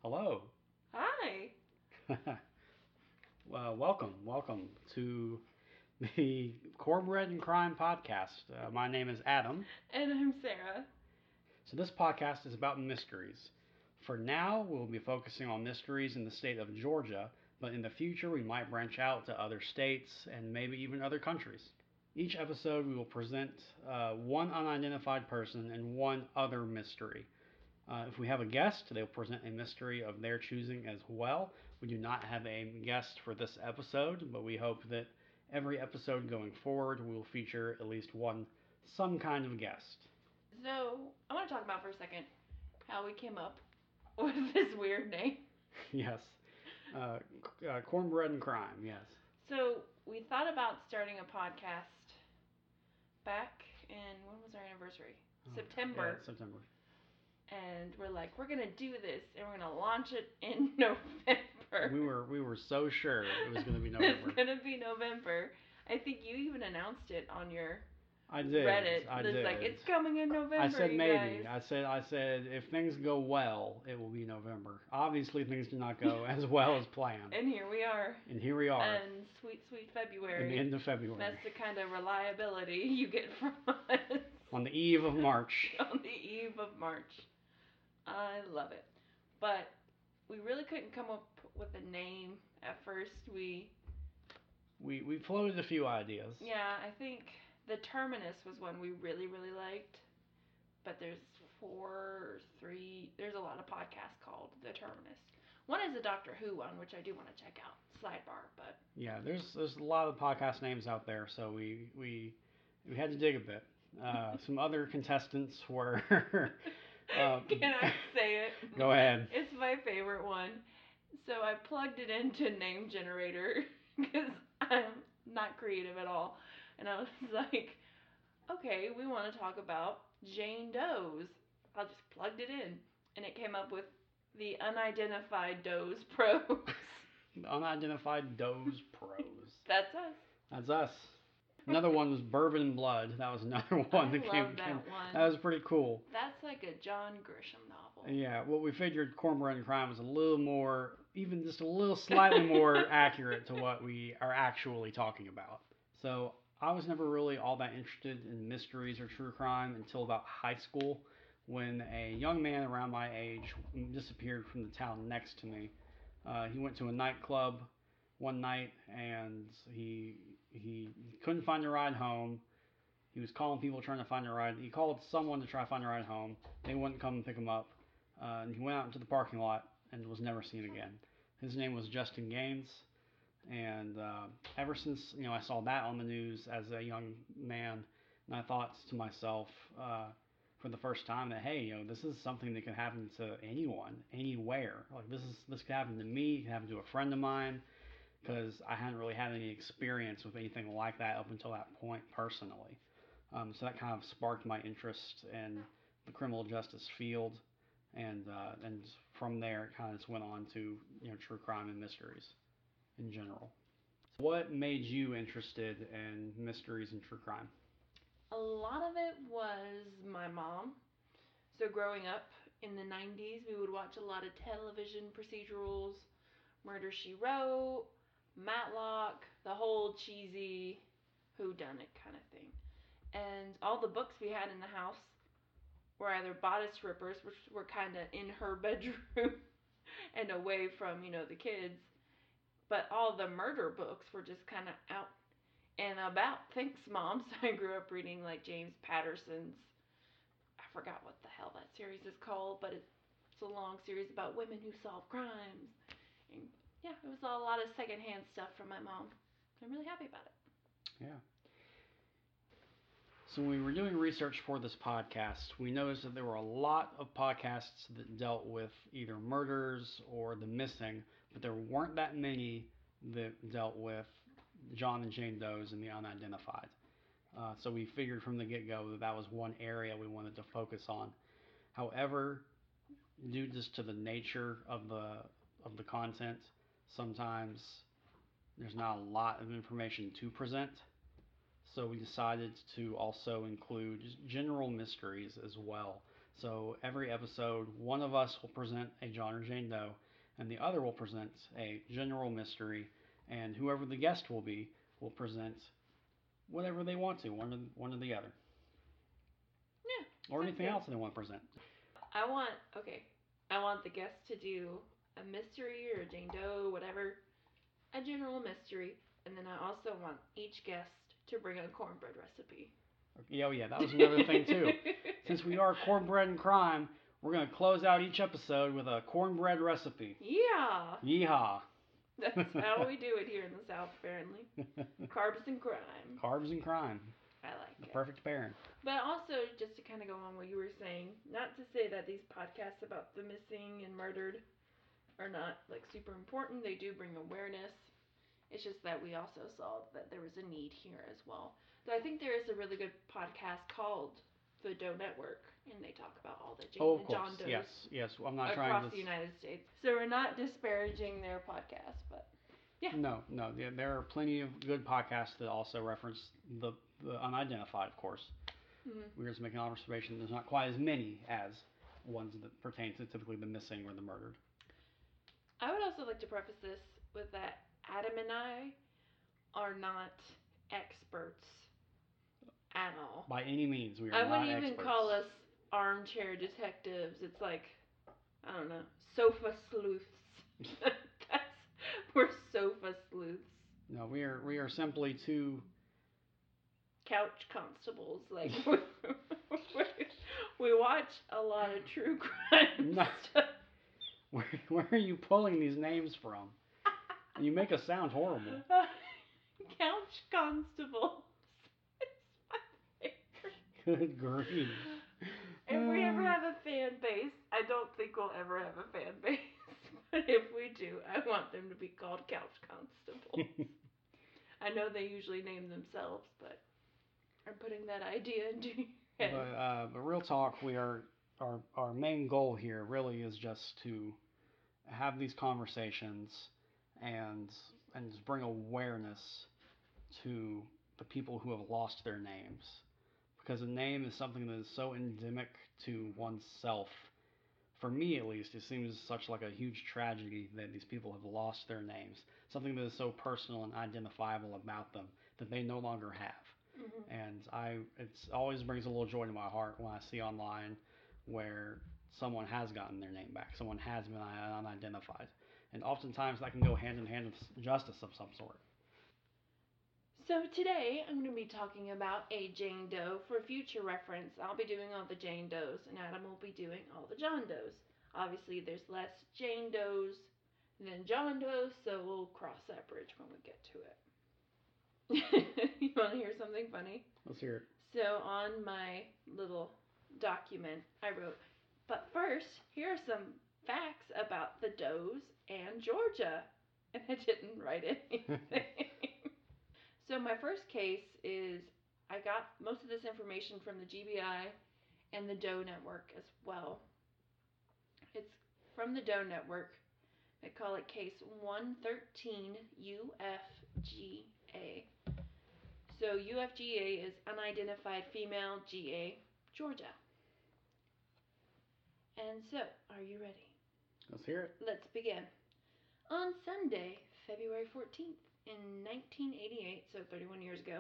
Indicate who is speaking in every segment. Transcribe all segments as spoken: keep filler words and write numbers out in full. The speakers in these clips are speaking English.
Speaker 1: Hello.
Speaker 2: Hi.
Speaker 1: Well, welcome, welcome to the Cornbread and Crime podcast. Uh, my name is Adam.
Speaker 2: And I'm Sarah.
Speaker 1: So this podcast is about mysteries. For now, we'll be focusing on mysteries in the state of Georgia, but in the future, we might branch out to other states and maybe even other countries. Each episode, we will present uh, one unidentified person and one other mystery. Uh, if we have a guest, they'll present a mystery of their choosing as well. We do not have a guest for this episode, but we hope that every episode going forward will feature at least one, some kind of guest.
Speaker 2: So, I want to talk about for a second how we came up with this weird name.
Speaker 1: Yes. Uh, uh, cornbread and crime, yes.
Speaker 2: So, we thought about starting a podcast back in, when was our anniversary?
Speaker 1: Oh,
Speaker 2: September.
Speaker 1: Yeah, September.
Speaker 2: And we're like, we're going to do this and we're going to launch it in November.
Speaker 1: We were we were so sure it was going to be November.
Speaker 2: It's going to be November. I think you even announced it on your
Speaker 1: I did.
Speaker 2: Reddit.
Speaker 1: I
Speaker 2: It's
Speaker 1: did.
Speaker 2: like, it's coming in November.
Speaker 1: I said
Speaker 2: you
Speaker 1: maybe.
Speaker 2: guys.
Speaker 1: I said I said if things go well, it will be November. Obviously, things did not go as well as planned.
Speaker 2: And here we are.
Speaker 1: And here we are.
Speaker 2: And sweet, sweet February.
Speaker 1: In the end of February.
Speaker 2: That's the kind of reliability you get from us.
Speaker 1: On the eve of March.
Speaker 2: On the eve of March. I love it. But we really couldn't come up with a name at first. We
Speaker 1: we we floated a few ideas.
Speaker 2: Yeah, I think the Terminus was one we really, really liked. But there's four, three, there's a lot of podcasts called The Terminus. One is a Doctor Who one, which I do want to check out. Sidebar, but
Speaker 1: yeah, there's there's a lot of podcast names out there, so we we we had to dig a bit. Uh, some other contestants were.
Speaker 2: um, Can I say it?
Speaker 1: Go ahead.
Speaker 2: It's my favorite one. So I plugged it into Name Generator because I'm not creative at all, and I was like, okay, we want to talk about Jane Doe's. I just plugged it in, and it came up with the Unidentified Doe's Pros.
Speaker 1: The Unidentified Doe's Pros.
Speaker 2: That's us.
Speaker 1: That's us. Another one was Bourbon and Blood. That was another one
Speaker 2: I
Speaker 1: that
Speaker 2: love
Speaker 1: came.
Speaker 2: that
Speaker 1: came
Speaker 2: one.
Speaker 1: That was pretty cool.
Speaker 2: That's like a John Grisham novel.
Speaker 1: Yeah, well, we figured Cornbread and Crime was a little more, even just a little slightly more accurate to what we are actually talking about. So I was never really all that interested in mysteries or true crime until about high school, when a young man around my age disappeared from the town next to me. Uh, he went to a nightclub one night and he he couldn't find a ride home. He was calling people trying to find a ride. He called someone to try to find a ride home. They wouldn't come and pick him up. Uh, and he went out into the parking lot and was never seen again. His name was Justin Gaines. And uh, ever since you know I saw that on the news as a young man, and I thought to myself uh, for the first time that hey, you know, this is something that could happen to anyone, anywhere. Like this is this could happen to me. It could happen to a friend of mine, because I hadn't really had any experience with anything like that up until that point personally. Um, so that kind of sparked my interest in the criminal justice field, and uh, and from there it kind of just went on to you know true crime and mysteries in general. What made you interested in mysteries and true crime?
Speaker 2: A lot of it was my mom. So growing up in the nineties, we would watch a lot of television procedurals, Murder She Wrote, Matlock, the whole cheesy whodunit kind of thing. And all the books we had in the house were either bodice rippers, which were kind of in her bedroom and away from, you know, the kids, but all the murder books were just kind of out and about. Thanks, Mom. So I grew up reading like James Patterson's, I forgot what the hell that series is called, but it's a long series about women who solve crimes. And yeah, it was a lot of secondhand stuff from my mom. I'm really happy about it.
Speaker 1: Yeah. So when we were doing research for this podcast, we noticed that there were a lot of podcasts that dealt with either murders or the missing, but there weren't that many that dealt with John and Jane Doe's and the unidentified. Uh, so we figured from the get-go that that was one area we wanted to focus on. However, due just to the nature of the of the content, sometimes there's not a lot of information to present. So we decided to also include general mysteries as well. So every episode, one of us will present a John or Jane Doe, and the other will present a general mystery, and whoever the guest will be will present whatever they want to, one or, one or the other.
Speaker 2: Yeah.
Speaker 1: Or anything
Speaker 2: good.
Speaker 1: else they want to present.
Speaker 2: I want, okay, I want the guest to do a mystery or a Jane Doe, whatever, a general mystery, and then I also want each guest to bring a cornbread recipe.
Speaker 1: Oh yeah, that was another thing too. Since we are Cornbread and Crime, we're going to close out each episode with a cornbread recipe.
Speaker 2: Yeah.
Speaker 1: Yeehaw.
Speaker 2: That's how we do it here in the South, apparently. Carbs and crime.
Speaker 1: Carbs and crime.
Speaker 2: I like
Speaker 1: the
Speaker 2: it.
Speaker 1: Perfect pairing.
Speaker 2: But also, just to kind of go on what you were saying, not to say that these podcasts about the missing and murdered are not like super important. They do bring awareness. It's just that we also saw that there was a need here as well. So I think there is a really good podcast called The Doe Network, and they talk about all the Jane
Speaker 1: Oh, of
Speaker 2: and
Speaker 1: course.
Speaker 2: John Does
Speaker 1: Yes, yes. I'm not
Speaker 2: across
Speaker 1: trying to.
Speaker 2: the United States. So we're not disparaging their podcast, but yeah.
Speaker 1: No, no. There, there are plenty of good podcasts that also reference the, the unidentified, of course.
Speaker 2: Mm-hmm.
Speaker 1: We're just making observation. There's not quite as many as ones that pertain to typically the missing or the murdered.
Speaker 2: I would also like to preface this with that Adam and I are not experts at all.
Speaker 1: By any means, we are
Speaker 2: I
Speaker 1: not
Speaker 2: wouldn't even
Speaker 1: experts.
Speaker 2: call us armchair detectives. It's like, I don't know, sofa sleuths. That's, we're sofa sleuths.
Speaker 1: No, we are we are simply two
Speaker 2: couch constables. Like we, we watch a lot of true crime
Speaker 1: No.
Speaker 2: stuff.
Speaker 1: Where, where are you pulling these names from? You make us sound horrible.
Speaker 2: Couch constables. It's my favorite.
Speaker 1: Good grief.
Speaker 2: If we ever have a fan base, I don't think we'll ever have a fan base. But if we do, I want them to be called couch constables. I know they usually name themselves, but I'm putting that idea into your head.
Speaker 1: But, uh, but real talk, we are our our main goal here really is just to have these conversations and and just bring awareness to the people who have lost their names, because a name is something that is so endemic to oneself. For me, at least, it seems such like a huge tragedy that these people have lost their names, something that is so personal and identifiable about them that they no longer have.
Speaker 2: Mm-hmm.
Speaker 1: And I, it's always brings a little joy to my heart when I see online where someone has gotten their name back, someone has been unidentified, and oftentimes that can go hand in hand with justice of some sort.
Speaker 2: So today I'm going to be talking about a Jane Doe. For future reference, I'll be doing all the Jane Does, and Adam will be doing all the John Does. Obviously, there's less Jane Does than John Does, so we'll cross that bridge when we get to it. You want to hear something funny?
Speaker 1: Let's hear it.
Speaker 2: So on my little document, I wrote, but first, here are some facts about the Does and Georgia. And I didn't write anything. So my first case is, I got most of this information from the G B I and the Doe Network as well. It's from the Doe Network. They call it case one thirteen U F G A. So U F G A is Unidentified Female G A, Georgia. And so, are you ready?
Speaker 1: Let's hear it.
Speaker 2: Let's begin. On Sunday, February fourteenth, in nineteen eighty-eight, so thirty-one years ago,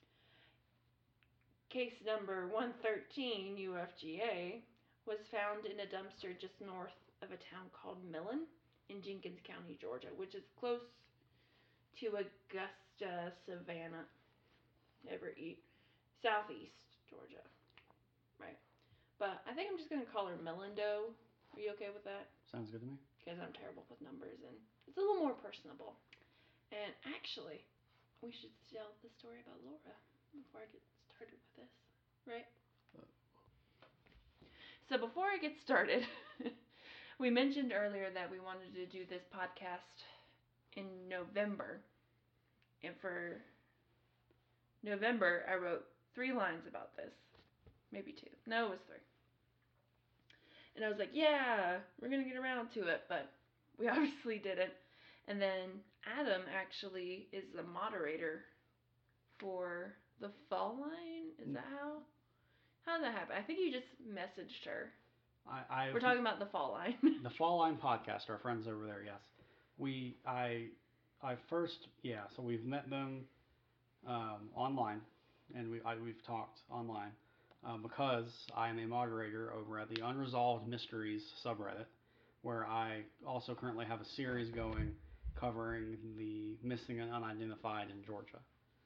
Speaker 2: case number one thirteen U F G A was found in a dumpster just north of a town called Millen in Jenkins County, Georgia, which is close to Augusta, Savannah, ever eat, southeast Georgia, right? But I think I'm just going to call her Millen Doe. Are you okay with that?
Speaker 1: Sounds good to me.
Speaker 2: Because I'm terrible with numbers and it's a little more personable. And actually, we should tell the story about Laura before I get started with this, right? So before I get started, we mentioned earlier that we wanted to do this podcast in November. And for November, I wrote three lines about this. Maybe two. No, it was three. And I was like, yeah, we're going to get around to it, but we obviously didn't. And then Adam actually is the moderator for the Fall Line. Is that how? How did that happen? I think you just messaged her.
Speaker 1: I, I
Speaker 2: We're talking about the Fall Line.
Speaker 1: the Fall Line podcast. Our friends over there. Yes, we I I first yeah. So we've met them um, online, and we I, we've talked online uh, because I am a moderator over at the Unresolved Mysteries subreddit, where I also currently have a series going covering the missing and unidentified in Georgia.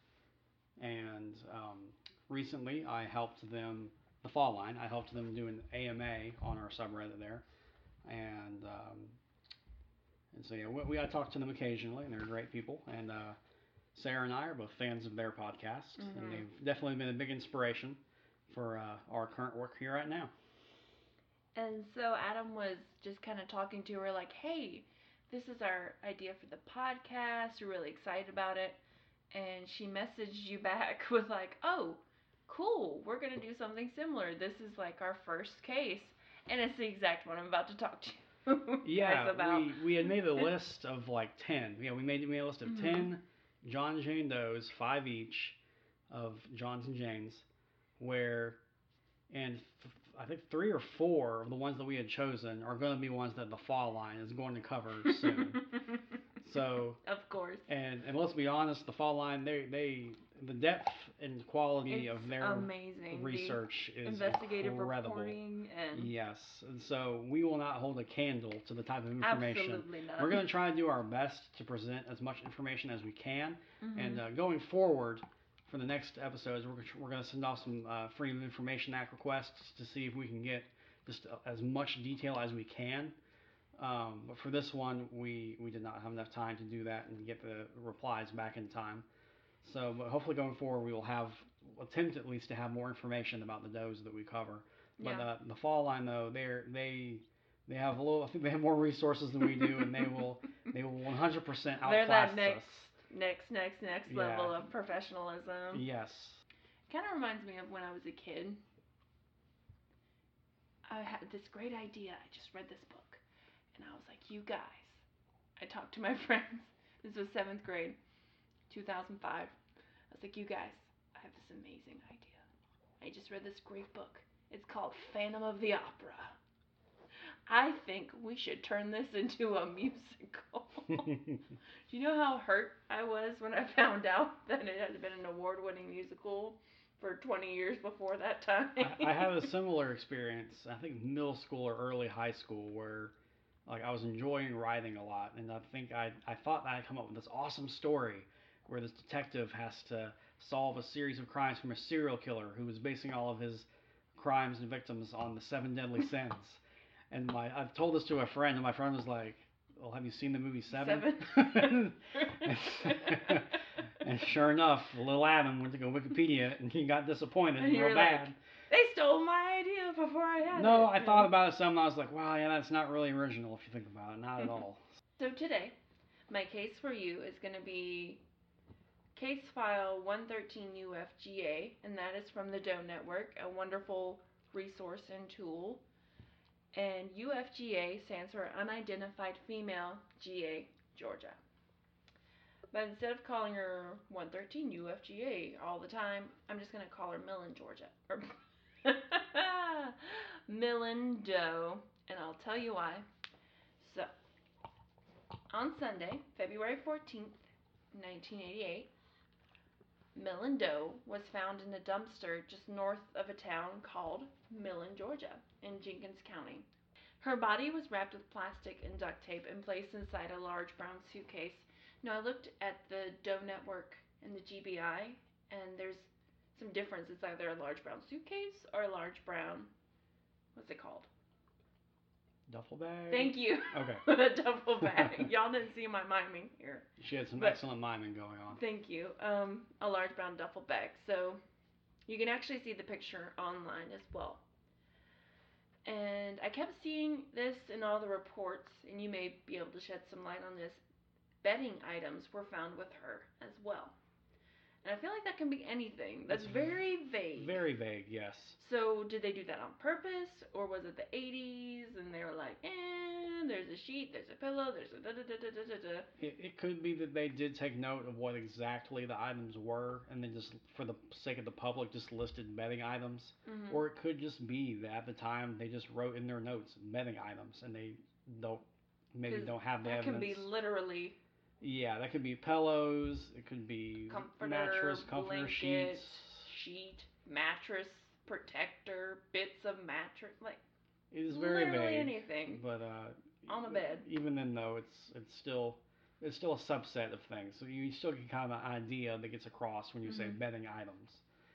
Speaker 1: And um, recently, I helped them, the Fall Line, I helped them do an A M A on our subreddit there, and um, and so yeah, we, we I talk to them occasionally, and they're great people. And uh, Sarah and I are both fans of their podcast,
Speaker 2: Mhm.
Speaker 1: and they've definitely been a big inspiration for uh, our current work here right now.
Speaker 2: And so Adam was just kind of talking to her like, hey, this is our idea for the podcast. We're really excited about it. And she messaged you back with like, oh, cool. We're going to do something similar. This is like our first case. And it's the exact one I'm about to talk to you
Speaker 1: Yeah,
Speaker 2: guys about.
Speaker 1: we we had made a list of like ten. Yeah, we made, we made a list of
Speaker 2: Mhm.
Speaker 1: ten John Jane Does, five each, of Johns and Janes, where, and f- I think three or four of the ones that we had chosen are going to be ones that the Fall Line is going to cover soon. So,
Speaker 2: of course.
Speaker 1: and and let's be honest, the Fall Line, they they the depth and quality
Speaker 2: It's
Speaker 1: of their
Speaker 2: amazing.
Speaker 1: research
Speaker 2: The
Speaker 1: is
Speaker 2: investigative
Speaker 1: incredible.
Speaker 2: reporting and
Speaker 1: Yes, and so we will not hold a candle to the type of information.
Speaker 2: absolutely not.
Speaker 1: We're going to try to do our best to present as much information as we can,
Speaker 2: Mhm.
Speaker 1: and uh, going forward for the next episodes, we're we're going to send off some uh, Freedom of Information Act requests to see if we can get just as much detail as we can. Um, but for this one, we, we did not have enough time to do that and get the replies back in time. So, but hopefully going forward, we will have attempt at least to have more information about the does that we cover. But
Speaker 2: Yeah.
Speaker 1: uh, the Fall Line, though, they're they they have a little. I think they have more resources than we do, and they will they will one hundred percent
Speaker 2: They're
Speaker 1: outclass
Speaker 2: that next,
Speaker 1: us.
Speaker 2: next, next, next
Speaker 1: Yeah.
Speaker 2: level of professionalism.
Speaker 1: Yes.
Speaker 2: Kind of reminds me of when I was a kid. I had this great idea. I just read this book, and I was like, "You guys." I talked to my friends. This was seventh grade, two thousand five. I was like, "You guys, I have this amazing idea. I just read this great book. It's called Phantom of the Opera. I think we should turn this into a musical." Do you know how hurt I was when I found out that it had been an award-winning musical for twenty years before that time?
Speaker 1: I, I had a similar experience. I think middle school or early high school where like I was enjoying writing a lot, and I think I I thought that I'd come up with this awesome story where this detective has to solve a series of crimes from a serial killer who was basing all of his crimes and victims on the seven deadly sins. And my I've told this to a friend, and my friend was like, "Well, have you seen the movie Seven?"
Speaker 2: Seven.
Speaker 1: And sure enough, little Adam went to go Wikipedia, and he got disappointed
Speaker 2: And you
Speaker 1: real
Speaker 2: were
Speaker 1: bad.
Speaker 2: like, they stole my idea before I had
Speaker 1: No,
Speaker 2: it.
Speaker 1: I thought about it some, and I was like, wow, yeah, that's not really original if you think about it. Not at all.
Speaker 2: So today, my case for you is going to be case file one thirteen U F G A, and that is from the Doe Network, a wonderful resource and tool. And U F G A stands for Unidentified Female, G A, Georgia. But instead of calling her one thirteen U F G A all the time, I'm just going to call her Millen, Georgia. Or Millen Doe, and I'll tell you why. So, on Sunday, February fourteenth, nineteen eighty-eight, Millen Doe was found in a dumpster just north of a town called Millen, Georgia, in Jenkins County. Her body was wrapped with plastic and duct tape and placed inside a large brown suitcase. Now, I looked at the Doe Network and the G B I, and there's some difference. It's either a large brown suitcase or a large brown, what's it called?
Speaker 1: Duffel bag?
Speaker 2: Thank you.
Speaker 1: Okay.
Speaker 2: A duffel bag. Y'all didn't see my miming here.
Speaker 1: She had some
Speaker 2: But-
Speaker 1: excellent miming going on.
Speaker 2: Thank you. Um, a large brown duffel bag. So you can actually see the picture online as well. And I kept seeing this in all the reports, and you may be able to shed some light on this. Bedding items were found with her as well. And I feel like that can be anything. That's
Speaker 1: It's
Speaker 2: very vague.
Speaker 1: Very vague, yes.
Speaker 2: So did they do that on purpose, or was it the eighties and they were like, eh, there's a sheet, there's a pillow, there's a da da da da da da da.
Speaker 1: It, it could be that they did take note of what exactly the items were, and then just for the sake of the public, just listed bedding items.
Speaker 2: Mm-hmm.
Speaker 1: Or it could just be that at the time they just wrote in their notes bedding items, and they don't maybe don't have the
Speaker 2: that
Speaker 1: evidence.
Speaker 2: That can be literally.
Speaker 1: Yeah, that could be pillows. It could be
Speaker 2: Comforter,
Speaker 1: mattress, comforter
Speaker 2: blanket,
Speaker 1: sheets,
Speaker 2: sheet, mattress, protector, bits of mattress, like
Speaker 1: it is very
Speaker 2: literally
Speaker 1: vague.
Speaker 2: anything.
Speaker 1: But uh,
Speaker 2: on the bed.
Speaker 1: Even then, though, it's it's still it's still a subset of things. So you still get kind of an idea that gets across when you
Speaker 2: mm-hmm.
Speaker 1: say bedding items.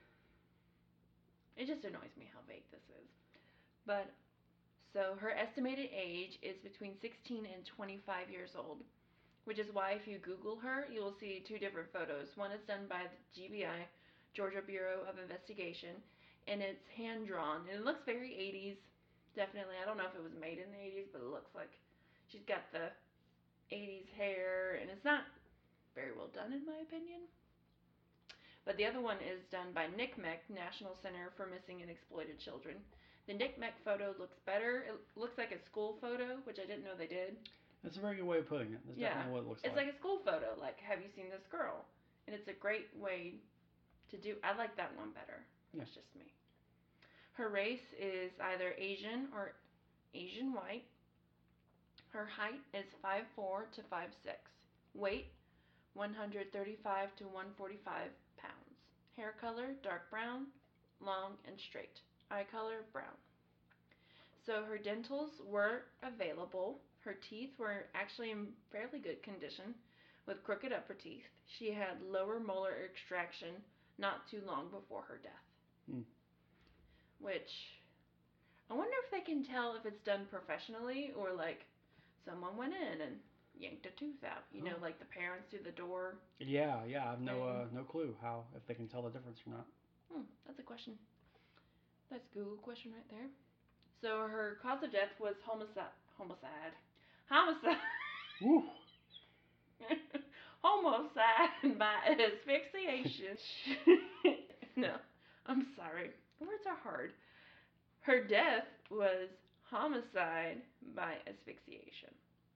Speaker 2: It just annoys me how vague this is. But so her estimated age is between sixteen and twenty-five years old. Which is why if you Google her, you will see two different photos. One is done by the G B I, Georgia Bureau of Investigation, and it's hand-drawn. And it looks very eighties, definitely. I don't know if it was made in the eighties, but it looks like she's got the eighties hair, and it's not very well done in my opinion. But the other one is done by N C M E C, National Center for Missing and Exploited Children. The N C M E C photo looks better. It looks like a school photo, which I didn't know they did.
Speaker 1: That's a very good way of putting it. That's
Speaker 2: yeah.
Speaker 1: definitely what it looks
Speaker 2: it's
Speaker 1: like.
Speaker 2: It's like a school photo. Like, have you seen this girl? And it's a great way to do. I like that one better.
Speaker 1: Yeah.
Speaker 2: That's just me. Her race is either Asian or Asian white. Her height is five foot four to five foot six. Weight, one hundred thirty-five to one hundred forty-five pounds. Hair color, dark brown, long and straight. Eye color, brown. So her dentals were available. Her teeth were actually in fairly good condition with crooked upper teeth. She had lower molar extraction not too long before her death.
Speaker 1: Hmm.
Speaker 2: Which, I wonder if they can tell if it's done professionally or like someone went in and yanked a tooth out. You oh. know, like the parents through the door.
Speaker 1: Yeah, yeah. I have no uh, no clue how, if they can tell the difference or not.
Speaker 2: Hmm, that's a question. That's a Google question right there. So her cause of death was homicide. Homicide. Homicide.
Speaker 1: Woo.
Speaker 2: Homicide by asphyxiation. No, I'm sorry. Words are hard. Her death was homicide by asphyxiation.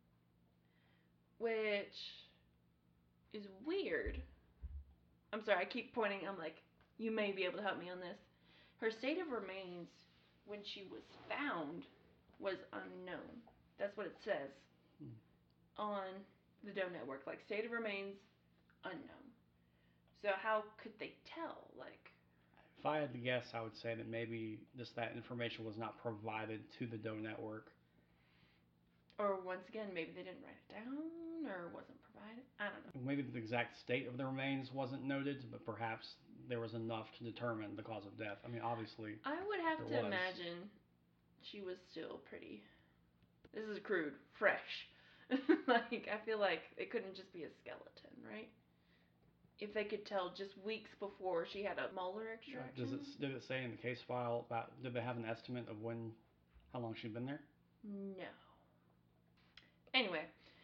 Speaker 2: Which is weird. I'm sorry, I keep pointing. I'm like, you may be able to help me on this. Her state of remains when she was found was unknown. That's what it says hmm. on the Doe Network. Like, state of remains unknown. So how could they tell? Like,
Speaker 1: if I had to guess, I would say that maybe just that information was not provided to the Doe Network.
Speaker 2: Or once again, maybe they didn't write it down or wasn't provided. I don't know.
Speaker 1: Maybe the exact state of the remains wasn't noted, but perhaps there was enough to determine the cause of death. I mean, obviously,
Speaker 2: I would have to
Speaker 1: was.
Speaker 2: imagine she was still pretty. This is crude, fresh. Like, I feel like it couldn't just be a skeleton, right? If they could tell just weeks before she had a molar extraction.
Speaker 1: Does it did it say in the case file about? Did they have an estimate of when, how long she'd been there?
Speaker 2: No. Anyway,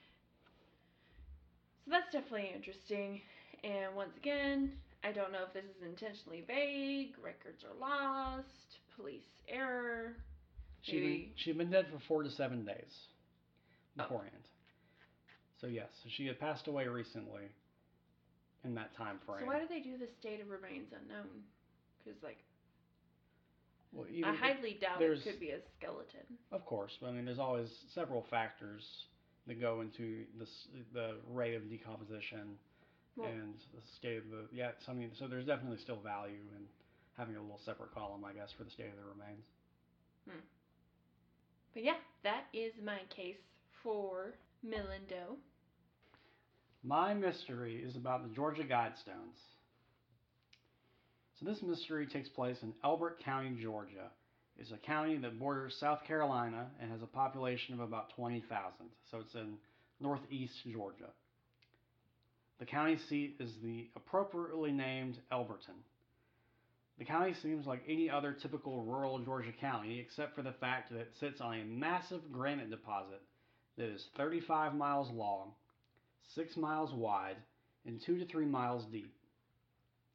Speaker 2: so that's definitely interesting. And once again, I don't know if this is intentionally vague. Records are lost. Police error.
Speaker 1: She'd been, she'd been dead for four to seven days beforehand. Oh. So yes, she had passed away recently in that time frame.
Speaker 2: So why do they do the state of remains unknown? Because, like,
Speaker 1: well, even
Speaker 2: I highly doubt it could be a skeleton.
Speaker 1: Of course. I mean, there's always several factors that go into the, the rate of decomposition well, and the state of the... Yeah, so, I mean, so there's definitely still value in having a little separate column, I guess, for the state of the remains.
Speaker 2: Hmm. But yeah, that is my case for Millen Doe.
Speaker 1: My mystery is about the Georgia Guidestones. So this mystery takes place in Elbert County, Georgia. It's a county that borders South Carolina and has a population of about twenty thousand. So it's in northeast Georgia. The county seat is the appropriately named Elberton. The county seems like any other typical rural Georgia county, except for the fact that it sits on a massive granite deposit that is thirty-five miles long, six miles wide, and two to three miles deep.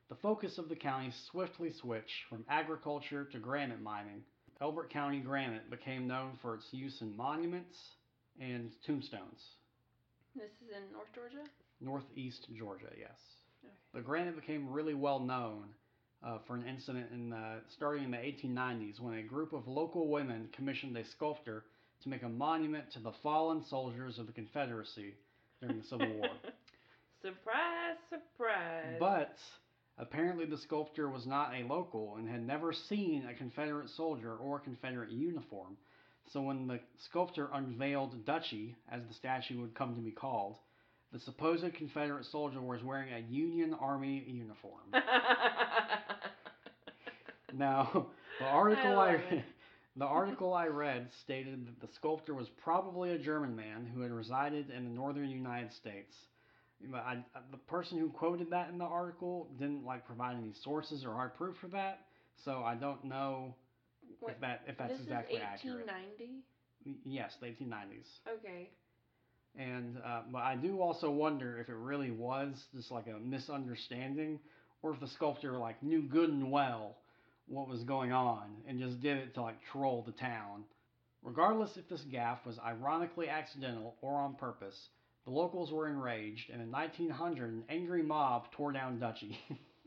Speaker 1: the focus of the county swiftly switched from agriculture to granite mining. Elbert County granite became known for its use in monuments and tombstones.
Speaker 2: This is in North Georgia?
Speaker 1: Northeast Georgia, yes.
Speaker 2: Okay.
Speaker 1: The granite became really well known uh, for an incident in uh, starting in the eighteen nineties when a group of local women commissioned a sculptor to make a monument to the fallen soldiers of the Confederacy during the Civil War.
Speaker 2: Surprise, surprise.
Speaker 1: But apparently the sculptor was not a local and had never seen a Confederate soldier or a Confederate uniform. So when the sculptor unveiled Dutchie, as the statue would come to be called, the supposed Confederate soldier was wearing a Union Army uniform. Now, the article
Speaker 2: I
Speaker 1: I,
Speaker 2: love it.
Speaker 1: the article I read stated that the sculptor was probably a German man who had resided in the northern United States. But I, the person who quoted that in the article didn't like provide any sources or hard proof for that, so I don't know
Speaker 2: What,
Speaker 1: if that if that's
Speaker 2: this
Speaker 1: exactly
Speaker 2: is eighteen
Speaker 1: accurate.
Speaker 2: ninety?
Speaker 1: Yes, the eighteen nineties.
Speaker 2: Okay.
Speaker 1: And uh, but I do also wonder if it really was just like a misunderstanding, or if the sculptor like knew good and well what was going on and just did it to like troll the town. Regardless if this gaffe was ironically accidental or on purpose, the locals were enraged, and in nineteen hundred an angry mob tore down Dutchie.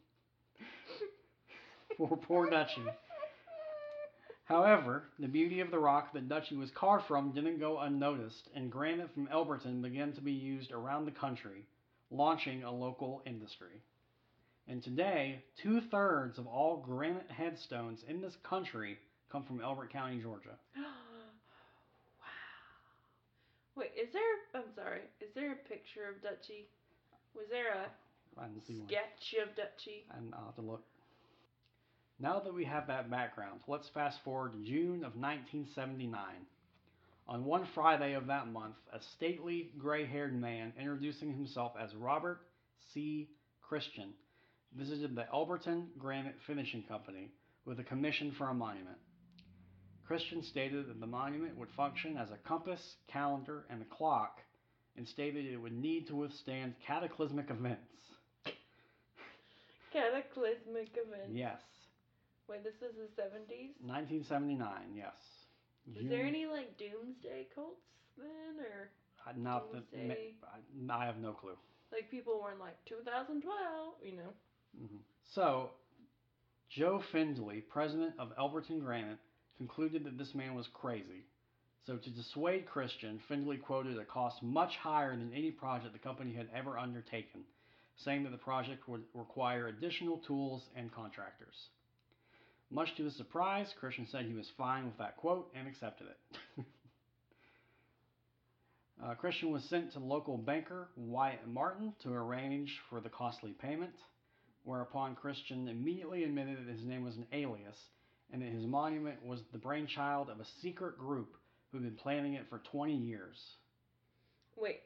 Speaker 1: Poor, poor Dutchie. However, the beauty of the rock that Dutchie was carved from didn't go unnoticed, and granite from Elberton began to be used around the country, launching a local industry. And today, two-thirds of all granite headstones in this country come from Elbert County, Georgia.
Speaker 2: Wow. Wait, is there, I'm sorry, is there a picture of Dutchie? Was there a
Speaker 1: I didn't see one.
Speaker 2: sketch of Dutchie?
Speaker 1: And I'll have to look. Now that we have that background, let's fast forward to June of nineteen seventy-nine. On one Friday of that month, a stately, gray-haired man introducing himself as Robert C. Christian visited the Elberton Granite Finishing Company with a commission for a monument. Christian stated that the monument would function as a compass, calendar, and a clock, and stated it would need to withstand cataclysmic events.
Speaker 2: Cataclysmic events.
Speaker 1: Yes.
Speaker 2: Wait, this is the seventies?
Speaker 1: nineteen seventy-nine, yes.
Speaker 2: Was there any, like, doomsday cults then, or
Speaker 1: I, not that,
Speaker 2: doomsday?
Speaker 1: I, I have no clue.
Speaker 2: Like, people weren't like, two thousand twelve, you know?
Speaker 1: Mm-hmm. So, Joe Findley, president of Elberton Granite, concluded that this man was crazy. So to dissuade Christian, Findley quoted a cost much higher than any project the company had ever undertaken, saying that the project would require additional tools and contractors. Much to his surprise, Christian said he was fine with that quote and accepted it. uh, Christian was sent to the local banker, Wyatt Martin, to arrange for the costly payment, whereupon Christian immediately admitted that his name was an alias and that his monument was the brainchild of a secret group who had been planning it for twenty years.
Speaker 2: Wait.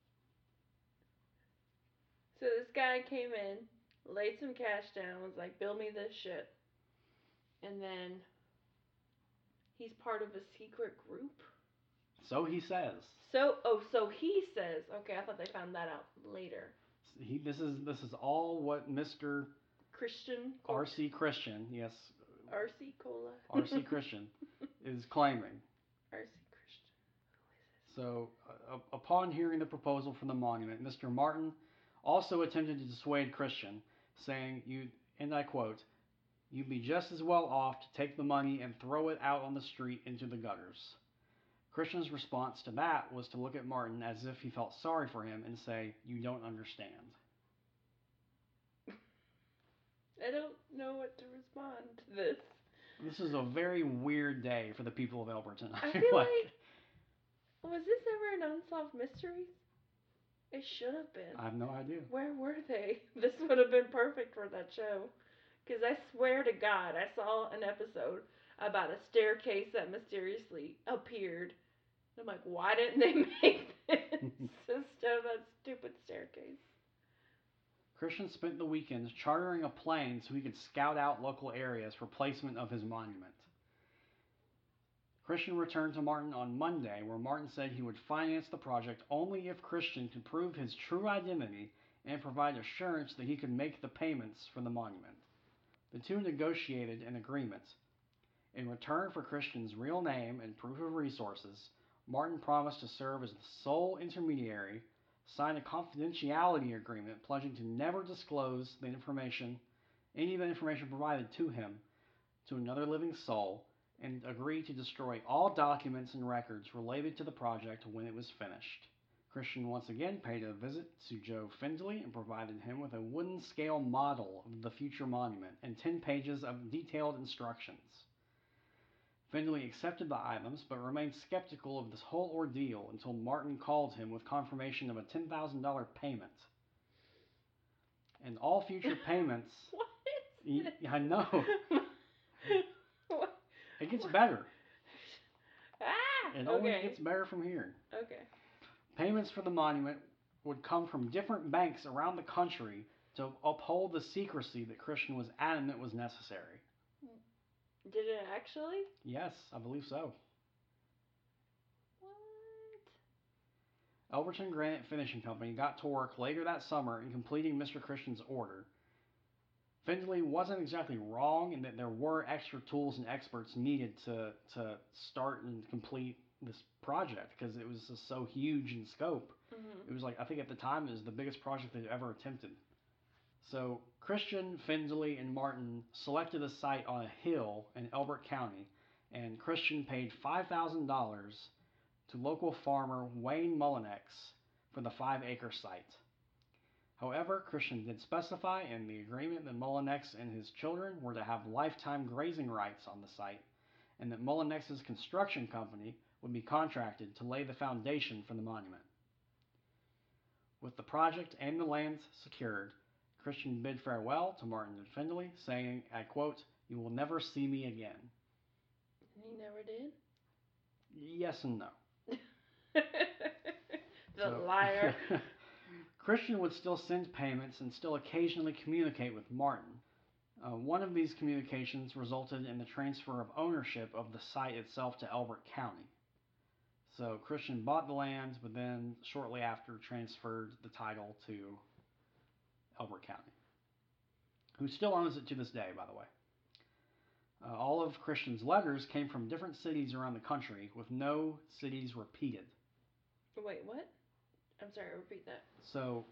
Speaker 2: So this guy came in, laid some cash down, was like, build me this shit. And then he's part of a secret group?
Speaker 1: So he says.
Speaker 2: So, oh, so he says. Okay, I thought they found that out later.
Speaker 1: He, this is this is all what Mister
Speaker 2: Christian?
Speaker 1: R C Christian, yes,
Speaker 2: R C Cola?
Speaker 1: R C Christian, is claiming.
Speaker 2: R C Christian.
Speaker 1: So, uh, upon hearing the proposal for the monument, Mister Martin also attempted to dissuade Christian, saying, "You," and I quote, "you'd be just as well off to take the money and throw it out on the street into the gutters." Christian's response to that was to look at Martin as if he felt sorry for him and say, "You don't understand."
Speaker 2: I don't know what to respond to this.
Speaker 1: This is a very weird day for the people of Elberton.
Speaker 2: I feel like, was this ever an Unsolved Mysteries? It should have been.
Speaker 1: I have no idea.
Speaker 2: Where were they? This would have been perfect for that show. Because I swear to God, I saw an episode about a staircase that mysteriously appeared. And I'm like, why didn't they make this instead of that stupid staircase?
Speaker 1: Christian spent the weekends chartering a plane so he could scout out local areas for placement of his monument. Christian returned to Martin on Monday, where Martin said he would finance the project only if Christian could prove his true identity and provide assurance that he could make the payments for the monument. The two negotiated an agreement. In return for Christian's real name and proof of resources, Martin promised to serve as the sole intermediary, sign a confidentiality agreement pledging to never disclose the information, any of the information provided to him, to another living soul, and agree to destroy all documents and records related to the project when it was finished. Christian once again paid a visit to Joe Findley and provided him with a wooden scale model of the future monument and ten pages of detailed instructions. Findley accepted the items, but remained skeptical of this whole ordeal until Martin called him with confirmation of a ten thousand dollars payment. And all future payments...
Speaker 2: What?
Speaker 1: Y- I know.
Speaker 2: What?
Speaker 1: It gets better.
Speaker 2: Ah!
Speaker 1: It
Speaker 2: okay.
Speaker 1: always gets better from here.
Speaker 2: Okay.
Speaker 1: Payments for the monument would come from different banks around the country to uphold the secrecy that Christian was adamant was necessary.
Speaker 2: Did it actually?
Speaker 1: Yes, I believe so.
Speaker 2: What?
Speaker 1: Elberton Granite Finishing Company got to work later that summer in completing Mister Christian's order. Findley wasn't exactly wrong in that there were extra tools and experts needed to, to start and complete this project because it was just so huge in scope.
Speaker 2: Mm-hmm.
Speaker 1: It was like, I think at the time, it was the biggest project they'd ever attempted. So Christian, Findley, and Martin selected a site on a hill in Elbert County, and Christian paid five thousand dollars to local farmer Wayne Mullinex for the five-acre site. However, Christian did specify in the agreement that Mullinex and his children were to have lifetime grazing rights on the site, and that Mullinex's construction company would be contracted to lay the foundation for the monument. With the project and the lands secured, Christian bid farewell to Martin and Findley, saying, I quote, "You will never see me again."
Speaker 2: He never did?
Speaker 1: Yes and no.
Speaker 2: The
Speaker 1: So,
Speaker 2: liar.
Speaker 1: Christian would still send payments and still occasionally communicate with Martin. Uh, one of these communications resulted in the transfer of ownership of the site itself to Elbert County. So Christian bought the land, but then shortly after transferred the title to Elbert County, who still owns it to this day, by the way. Uh, all of Christian's letters came from different cities around the country, with no cities repeated.
Speaker 2: Wait, what? I'm sorry, repeat that.
Speaker 1: So,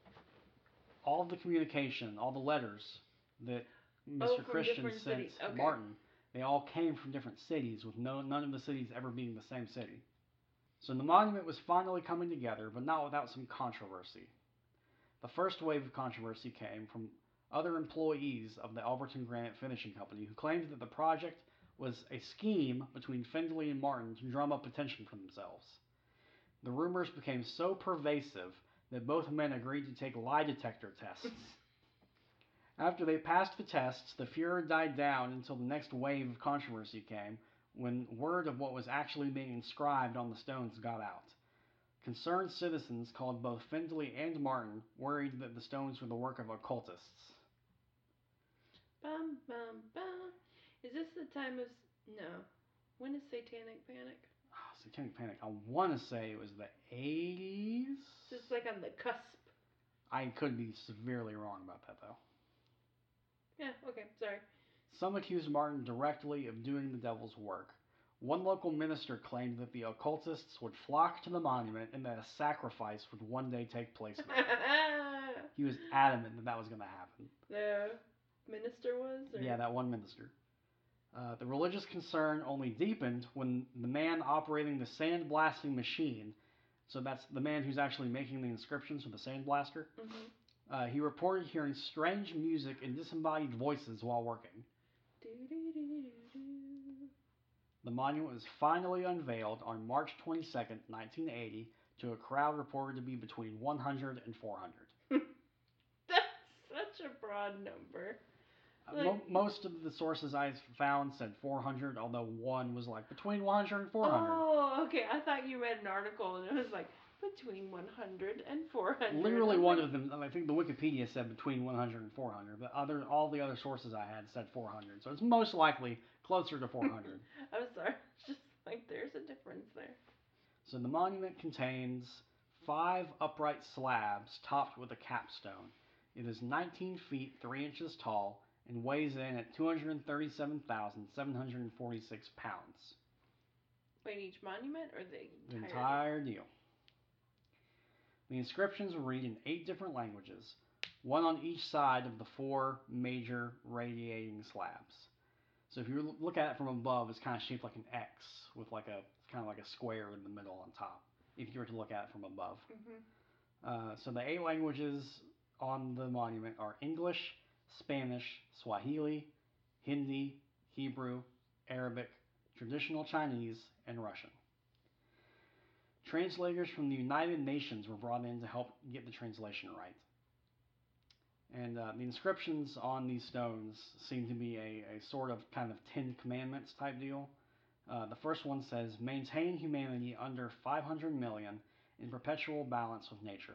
Speaker 1: all of the communication, all the letters that Mister
Speaker 2: Oh, from
Speaker 1: Christian
Speaker 2: different
Speaker 1: sent
Speaker 2: cities. Okay.
Speaker 1: Martin, they all came from different cities, with no none of the cities ever being the same city. So the monument was finally coming together, but not without some controversy. The first wave of controversy came from other employees of the Elberton Granite Finishing Company who claimed that the project was a scheme between Findley and Martin to drum up attention for themselves. The rumors became so pervasive that both men agreed to take lie detector tests. After they passed the tests, the furor died down until the next wave of controversy came, when word of what was actually being inscribed on the stones got out. Concerned citizens called both Findley and Martin, worried that the stones were the work of occultists.
Speaker 2: Bum, bum, bum. Is this the time of... No. When is Satanic Panic?
Speaker 1: Oh, Satanic Panic, I want to say it was the eighties?
Speaker 2: It's just like on the cusp.
Speaker 1: I could be severely wrong about that, though.
Speaker 2: Yeah, okay, sorry.
Speaker 1: Some accused Martin directly of doing the devil's work. One local minister claimed that the occultists would flock to the monument and that a sacrifice would one day take place there. He was adamant that that was going to happen.
Speaker 2: The minister was? Or?
Speaker 1: Yeah, that one minister. Uh, the religious concern only deepened when the man operating the sandblasting machine, so that's the man who's actually making the inscriptions with the sandblaster,
Speaker 2: Mm-hmm.
Speaker 1: uh, he reported hearing strange music and disembodied voices while working. The monument was finally unveiled on March twenty-second, nineteen eighty, to a crowd reported to be between one hundred and four hundred.
Speaker 2: That's such a broad number.
Speaker 1: Like, Mo- most of the sources I found said four hundred, although one was like between one hundred and four hundred.
Speaker 2: Oh, okay. I thought you read an article and it was like between one hundred and four hundred.
Speaker 1: Literally
Speaker 2: I'm
Speaker 1: one
Speaker 2: like,
Speaker 1: of them, I think the Wikipedia said between one hundred and four hundred, but other all the other sources I had said four hundred. So it's most likely closer to four hundred.
Speaker 2: I'm sorry. It's just like there's a difference there.
Speaker 1: So the monument contains five upright slabs topped with a capstone. It is nineteen feet three inches tall and weighs in at two hundred thirty-seven thousand seven hundred forty-six pounds.
Speaker 2: Wait, each monument or the
Speaker 1: The
Speaker 2: entire?
Speaker 1: entire deal. The inscriptions read in eight different languages, one on each side of the four major radiating slabs. So if you look at it from above, it's kind of shaped like an X with like a kind of like a square in the middle on top. If you were to look at it from above.
Speaker 2: Mm-hmm.
Speaker 1: Uh, so the eight languages on the monument are English, Spanish, Swahili, Hindi, Hebrew, Arabic, traditional Chinese, and Russian. Translators from the United Nations were brought in to help get the translation right. And uh, the inscriptions on these stones seem to be a, a sort of kind of Ten Commandments type deal. Uh, the first one says, maintain humanity under five hundred million in perpetual balance with nature.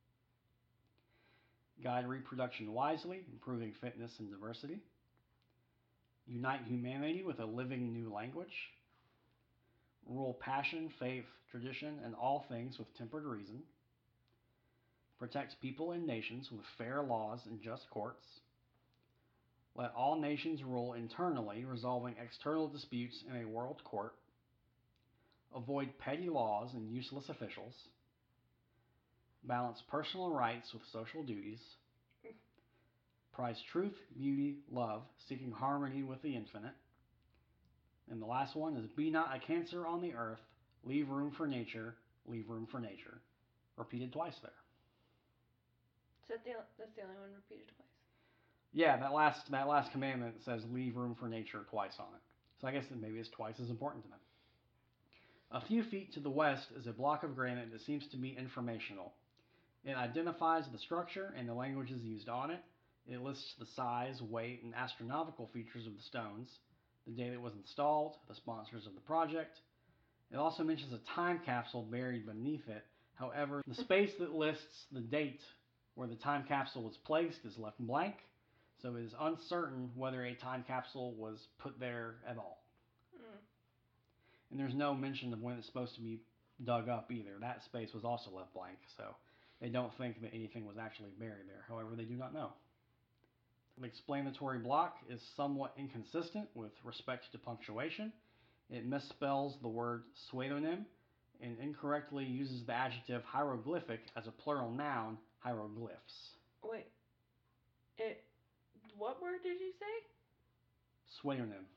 Speaker 1: Guide reproduction wisely, improving fitness and diversity. Unite humanity with a living new language. Rule passion, faith, tradition, and all things with tempered reason. Protect people and nations with fair laws and just courts. Let all nations rule internally, resolving external disputes in a world court. Avoid petty laws and useless officials. Balance personal rights with social duties. Prize truth, beauty, love, seeking harmony with the infinite. And the last one is, be not a cancer on the earth, leave room for nature, leave room for nature. Repeated twice there.
Speaker 2: So that's the, that's the only one repeated twice?
Speaker 1: Yeah, that last that last commandment says leave room for nature twice on it. So I guess that maybe it's twice as important to them. A few feet to the west is a block of granite that seems to be informational. It identifies the structure and the languages used on it. It lists the size, weight, and astronomical features of the stones, the date it was installed, the sponsors of the project. It also mentions a time capsule buried beneath it. However, the space that lists the date where the time capsule was placed is left blank, so it is uncertain whether a time capsule was put there at all.
Speaker 2: Mm.
Speaker 1: And there's no mention of when it's supposed to be dug up either. That space was also left blank, so they don't think that anything was actually buried there. However, they do not know. The explanatory block is somewhat inconsistent with respect to punctuation. It misspells the word pseudonym and incorrectly uses the adjective hieroglyphic as a plural noun, hieroglyphs.
Speaker 2: Wait. It. What word did you say?
Speaker 1: Pseudonym.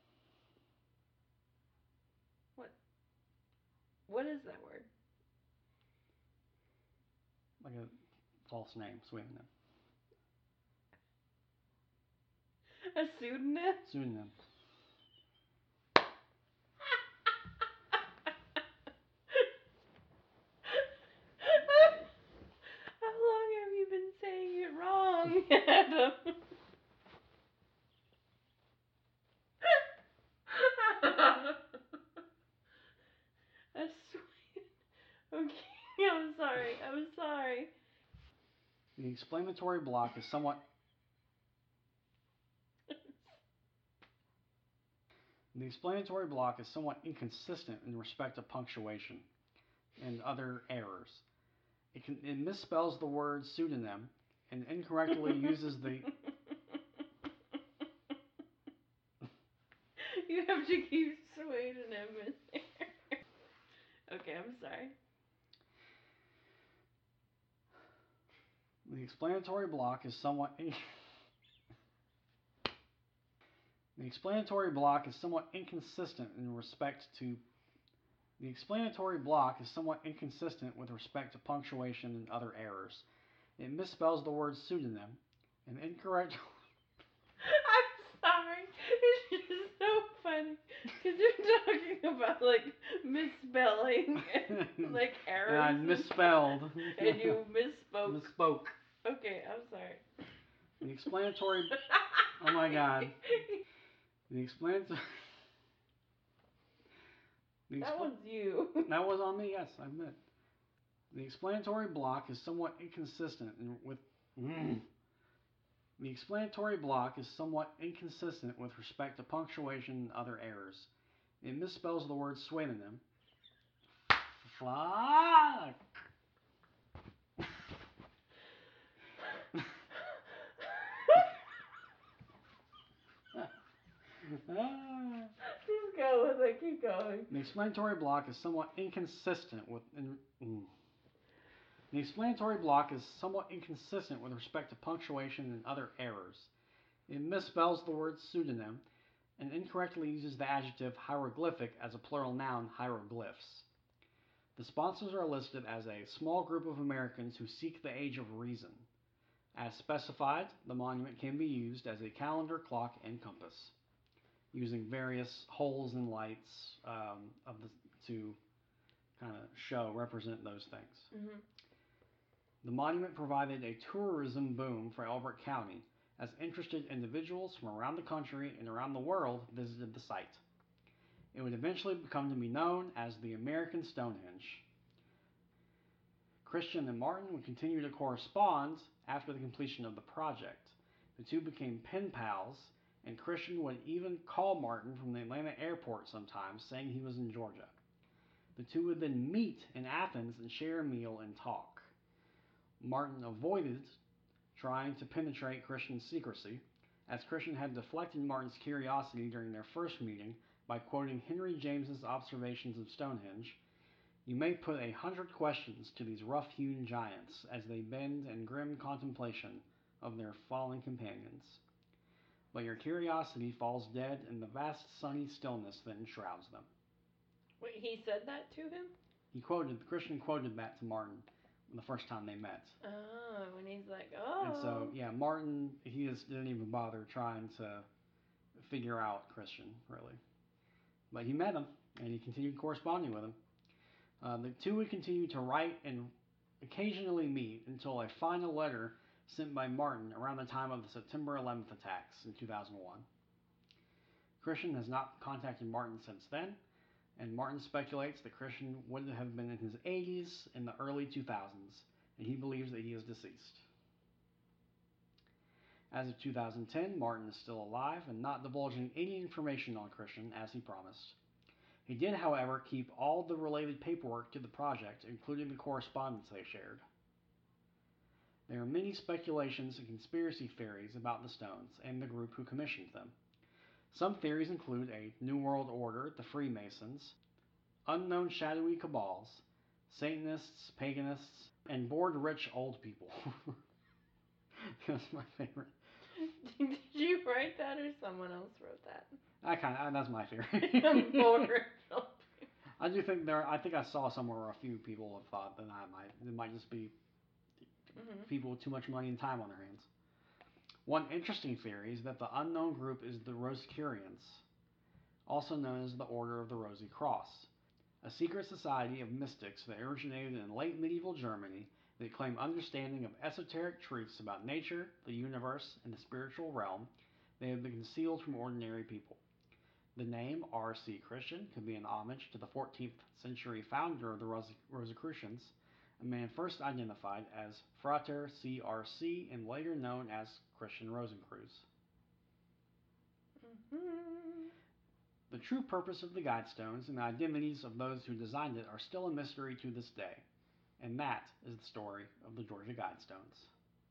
Speaker 2: What? What is that word?
Speaker 1: Like a false name, pseudonym.
Speaker 2: A pseudonym?
Speaker 1: Pseudonym.
Speaker 2: How long have you been saying it wrong, Adam? A sweet. Okay, I'm sorry. I'm sorry.
Speaker 1: The explanatory block is somewhat The explanatory block is somewhat inconsistent in respect to punctuation and other errors. It, can, it misspells the word pseudonym and incorrectly uses the...
Speaker 2: You have to keep pseudonym in there. Okay, I'm sorry.
Speaker 1: The explanatory block is somewhat... In, the explanatory block is somewhat inconsistent in respect to... The explanatory block is somewhat inconsistent with respect to punctuation and other errors. It misspells the word pseudonym and incorrect...
Speaker 2: I'm sorry. It's just so funny because you're talking about like misspelling and like errors.
Speaker 1: And I misspelled.
Speaker 2: And you misspoke.
Speaker 1: Misspoke.
Speaker 2: Okay, I'm sorry.
Speaker 1: The explanatory. Oh my God. The explanatory. The
Speaker 2: That
Speaker 1: expl-
Speaker 2: was you.
Speaker 1: That was on me. Yes, I admit. The explanatory block is somewhat inconsistent in, with. Mm. The explanatory block is somewhat inconsistent with respect to punctuation and other errors. It misspells the word pseudonym. Fuck.
Speaker 2: Keep going.
Speaker 1: The explanatory block is somewhat inconsistent with. In, mm. The explanatory block is somewhat inconsistent with respect to punctuation and other errors. It misspells the word pseudonym and incorrectly uses the adjective hieroglyphic as a plural noun, hieroglyphs. The sponsors are listed as a small group of Americans who seek the age of reason. As specified, the monument can be used as a calendar, clock, and compass, using various holes and lights um, of the, to kind of show, represent those things.
Speaker 2: Mm-hmm.
Speaker 1: The monument provided a tourism boom for Elbert County, as interested individuals from around the country and around the world visited the site. It would eventually become to be known as the American Stonehenge. Christian and Martin would continue to correspond after the completion of the project. The two became pen pals, and Christian would even call Martin from the Atlanta airport sometimes, saying he was in Georgia. The two would then meet in Athens and share a meal and talk. Martin avoided trying to penetrate Christian's secrecy, as Christian had deflected Martin's curiosity during their first meeting by quoting Henry James's observations of Stonehenge. You may put a hundred questions to these rough-hewn giants as they bend in grim contemplation of their fallen companions. But your curiosity falls dead in the vast sunny stillness that enshrouds them.
Speaker 2: Wait, he said that to him?
Speaker 1: He quoted, Christian quoted that to Martin the first time they met.
Speaker 2: Oh, and he's like, oh.
Speaker 1: And so, yeah, Martin, he just didn't even bother trying to figure out Christian, really. But he met him, and he continued corresponding with him. Uh, the two would continue to write and occasionally meet until a final letter sent by Martin around the time of the September eleventh attacks in two thousand one. Christian has not contacted Martin since then, and Martin speculates that Christian would have been in his eighties in the early two thousands, and he believes that he is deceased. As of two thousand ten, Martin is still alive and not divulging any information on Christian as he promised. He did, however, keep all the related paperwork to the project, including the correspondence they shared. There are many speculations and conspiracy theories about the stones and the group who commissioned them. Some theories include a New World Order, the Freemasons, unknown shadowy cabals, Satanists, paganists, and bored-rich old people. That's my favorite.
Speaker 2: Did you write that or someone else wrote that?
Speaker 1: I kind of that's my theory.
Speaker 2: Bored.
Speaker 1: I do think there. I think I saw somewhere where a few people have thought that I might. It might just be mm-hmm. people with too much money and time on their hands. One interesting theory is that the unknown group is the Rosicrucians, also known as the Order of the Rosy Cross, a secret society of mystics that originated in late medieval Germany that claim understanding of esoteric truths about nature, the universe, and the spiritual realm. They have been concealed from ordinary people. The name R C Christian could be an homage to the fourteenth century founder of the Ros- Rosicrucians, a man first identified as Frater C R C and later known as Christian Rosencreutz.
Speaker 2: Mm-hmm.
Speaker 1: The true purpose of the Guidestones and the identities of those who designed it are still a mystery to this day, and that is the story of the Georgia Guidestones.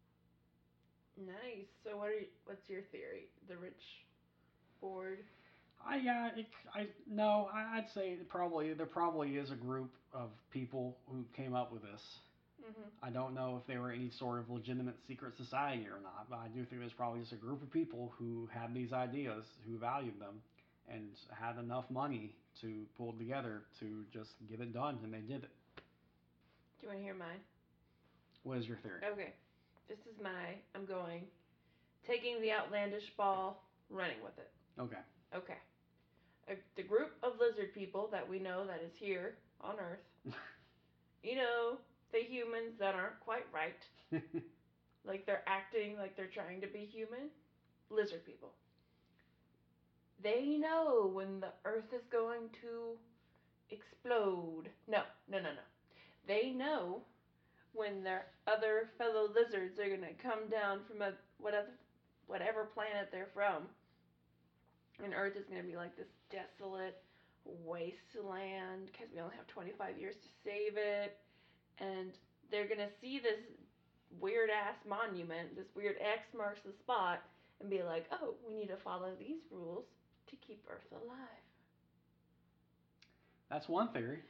Speaker 2: Nice. So what are you, what's your theory? The rich board?
Speaker 1: I yeah, it, I no, I, I'd say it probably there probably is a group of people who came up with this.
Speaker 2: Mm-hmm.
Speaker 1: I don't know if they were any sort of legitimate secret society or not, but I do think there's probably just a group of people who had these ideas, who valued them, and had enough money to pull together to just get it done, and they did it.
Speaker 2: Do you want to hear mine?
Speaker 1: What is your theory?
Speaker 2: Okay, this is my. I'm going taking the outlandish ball, running with it.
Speaker 1: Okay.
Speaker 2: Okay. A, the group of lizard people that we know that is here on Earth. You know, the humans that aren't quite right. Like they're acting like they're trying to be human. Lizard people. They know when the Earth is going to explode. No, no, no, no. They know when their other fellow lizards are going to come down from a whatever, whatever planet they're from. And Earth is going to be like this desolate wasteland because we only have twenty-five years to save it. And they're going to see this weird-ass monument, this weird X marks the spot, and be like, oh, we need to follow these rules to keep Earth alive.
Speaker 1: That's one theory.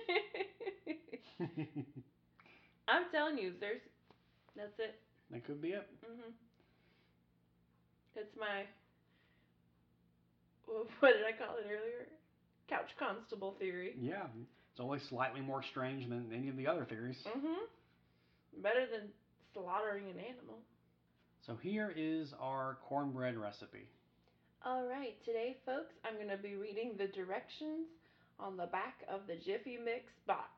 Speaker 2: I'm telling you, there's. That's it.
Speaker 1: That could be it.
Speaker 2: Mhm. That's my. What did I call it earlier? Couch constable theory.
Speaker 1: Yeah, it's only slightly more strange than any of the other theories.
Speaker 2: Mhm. Better than slaughtering an animal.
Speaker 1: So here is our cornbread recipe.
Speaker 2: All right, today, folks, I'm going to be reading the directions on the back of the Jiffy Mix box.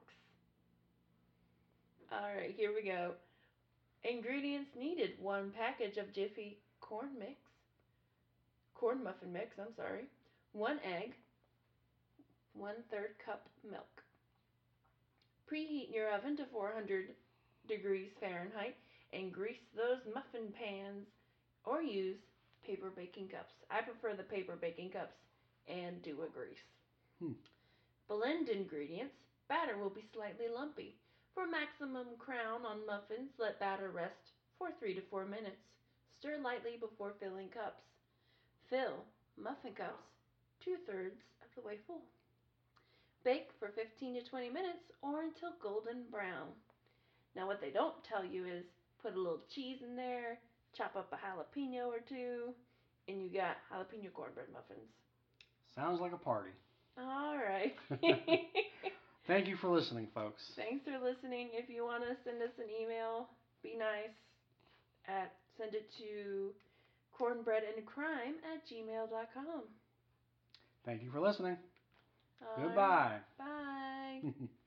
Speaker 2: All right, here we go. Ingredients needed: one package of Jiffy corn mix, corn muffin mix, I'm sorry, one egg, one third cup milk. Preheat your oven to four hundred degrees Fahrenheit and grease those muffin pans or use paper baking cups. I prefer the paper baking cups and do a grease.
Speaker 1: Hmm.
Speaker 2: Blend ingredients. Batter will be slightly lumpy. For maximum crown on muffins, let batter rest for three to four minutes. Stir lightly before filling cups. Fill muffin cups two thirds of the way full. Bake for fifteen to twenty minutes or until golden brown. Now, what they don't tell you is put a little cheese in there, chop up a jalapeno or two, and you got jalapeno cornbread muffins.
Speaker 1: Sounds like a party.
Speaker 2: All right.
Speaker 1: Thank you for listening, folks.
Speaker 2: Thanks for listening. If you want to send us an email, be nice. At send it to cornbreadandcrime at gmail dot com.
Speaker 1: Thank you for listening.
Speaker 2: All
Speaker 1: Goodbye.
Speaker 2: Right. Bye.